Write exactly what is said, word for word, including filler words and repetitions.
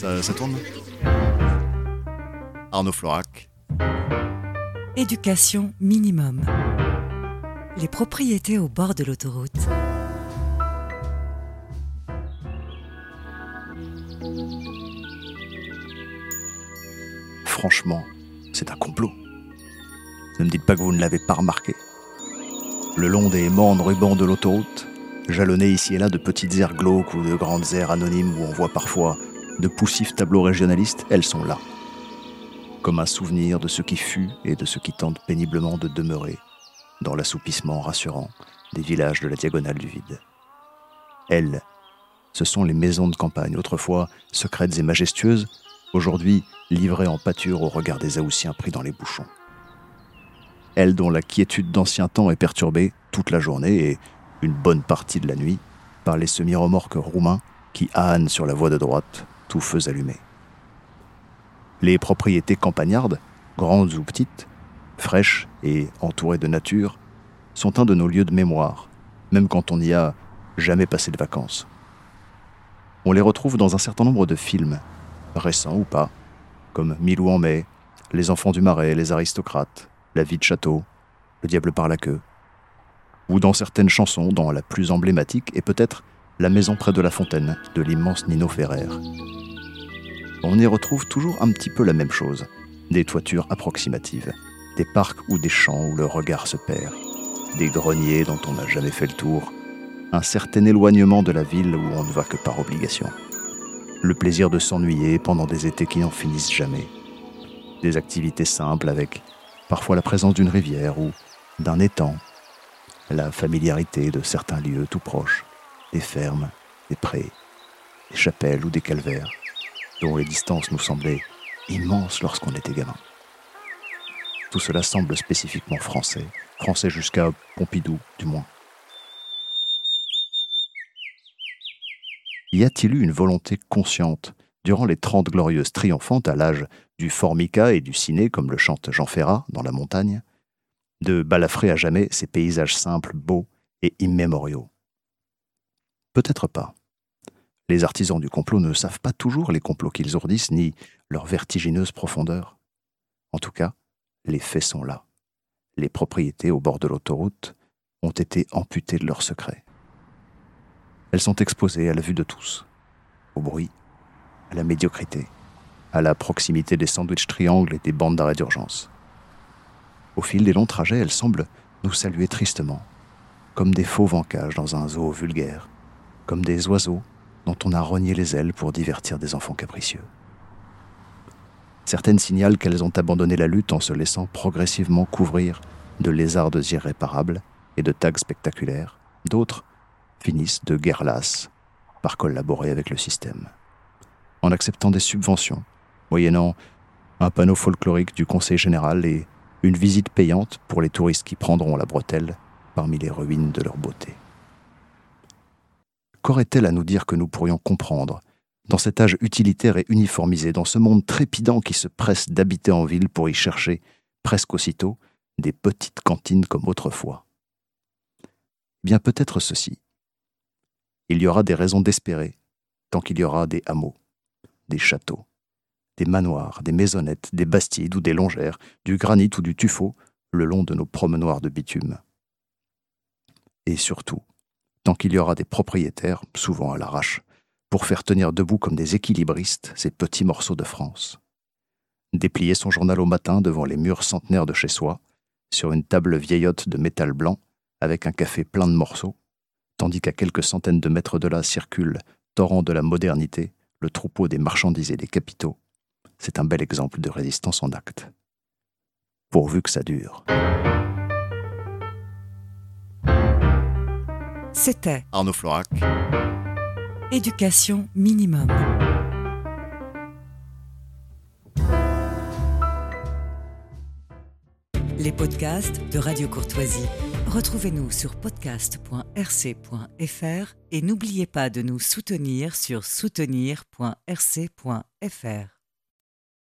Ça, ça tourne ? Arnaud Florac. Éducation minimum. Les propriétés au bord de l'autoroute. Franchement, c'est un complot. Ne me dites pas que vous ne l'avez pas remarqué. Le long des mornes rubans de l'autoroute, jalonnés ici et là de petites aires glauques ou de grandes aires anonymes où on voit parfois de poussifs tableaux régionalistes, elles sont là. Comme un souvenir de ce qui fut et de ce qui tente péniblement de demeurer dans l'assoupissement rassurant des villages de la diagonale du vide. Elles, ce sont les maisons de campagne, autrefois secrètes et majestueuses, aujourd'hui livrées en pâture au regard des Haussiens pris dans les bouchons. Elles dont la quiétude d'ancien temps est perturbée toute la journée et une bonne partie de la nuit par les semi-remorques roumains qui hannent sur la voie de droite, tout feux allumés. Les propriétés campagnardes, grandes ou petites, fraîches et entourées de nature, sont un de nos lieux de mémoire, même quand on n'y a jamais passé de vacances. On les retrouve dans un certain nombre de films, récents ou pas, comme Milou en mai, Les enfants du Marais, Les aristocrates, La vie de château, Le diable par la queue, ou dans certaines chansons, dont la plus emblématique est peut-être La maison près de la fontaine de l'immense Nino Ferrer. On y retrouve toujours un petit peu la même chose, des toitures approximatives, des parcs ou des champs où le regard se perd, des greniers dont on n'a jamais fait le tour, un certain éloignement de la ville où on ne va que par obligation, le plaisir de s'ennuyer pendant des étés qui n'en finissent jamais, des activités simples avec parfois la présence d'une rivière ou d'un étang, la familiarité de certains lieux tout proches, des fermes, des prés, des chapelles ou des calvaires, dont les distances nous semblaient immenses lorsqu'on était gamin. Tout cela semble spécifiquement français, français jusqu'à Pompidou, du moins. Y a-t-il eu une volonté consciente, durant les Trente Glorieuses triomphantes, à l'âge du formica et du ciné, comme le chante Jean Ferrat dans La Montagne, de balafrer à jamais ces paysages simples, beaux et immémoriaux? Peut-être pas. Les artisans du complot ne savent pas toujours les complots qu'ils ourdissent, ni leur vertigineuse profondeur. En tout cas, les faits sont là. Les propriétés au bord de l'autoroute ont été amputées de leurs secrets. Elles sont exposées à la vue de tous, au bruit, à la médiocrité, à la proximité des sandwichs triangles et des bandes d'arrêt d'urgence. Au fil des longs trajets, elles semblent nous saluer tristement, comme des fauves en cage dans un zoo vulgaire, comme des oiseaux dont on a rogné les ailes pour divertir des enfants capricieux. Certaines signalent qu'elles ont abandonné la lutte en se laissant progressivement couvrir de lézardes irréparables et de tags spectaculaires. D'autres finissent de guerre lasse par collaborer avec le système, en acceptant des subventions, moyennant un panneau folklorique du Conseil général et une visite payante pour les touristes qui prendront la bretelle parmi les ruines de leur beauté. Qu'aurait-elle à nous dire que nous pourrions comprendre dans cet âge utilitaire et uniformisé, dans ce monde trépidant qui se presse d'habiter en ville pour y chercher, presque aussitôt, des petites cantines comme autrefois? Bien peut-être ceci. Il y aura des raisons d'espérer, tant qu'il y aura des hameaux, des châteaux, des manoirs, des maisonnettes, des bastides ou des longères, du granit ou du tuffeau, le long de nos promenoirs de bitume. Et surtout, tant qu'il y aura des propriétaires, souvent à l'arrache, pour faire tenir debout comme des équilibristes ces petits morceaux de France. Déplier son journal au matin devant les murs centenaires de chez soi, sur une table vieillotte de métal blanc, avec un café plein de morceaux, tandis qu'à quelques centaines de mètres de là circule, torrent de la modernité, le troupeau des marchandises et des capitaux, c'est un bel exemple de résistance en acte. Pourvu que ça dure. C'était Arnaud Florac. Éducation minimum. Les podcasts de Radio Courtoisie. Retrouvez-nous sur podcast point r c point f r et n'oubliez pas de nous soutenir sur soutenir point r c point f r.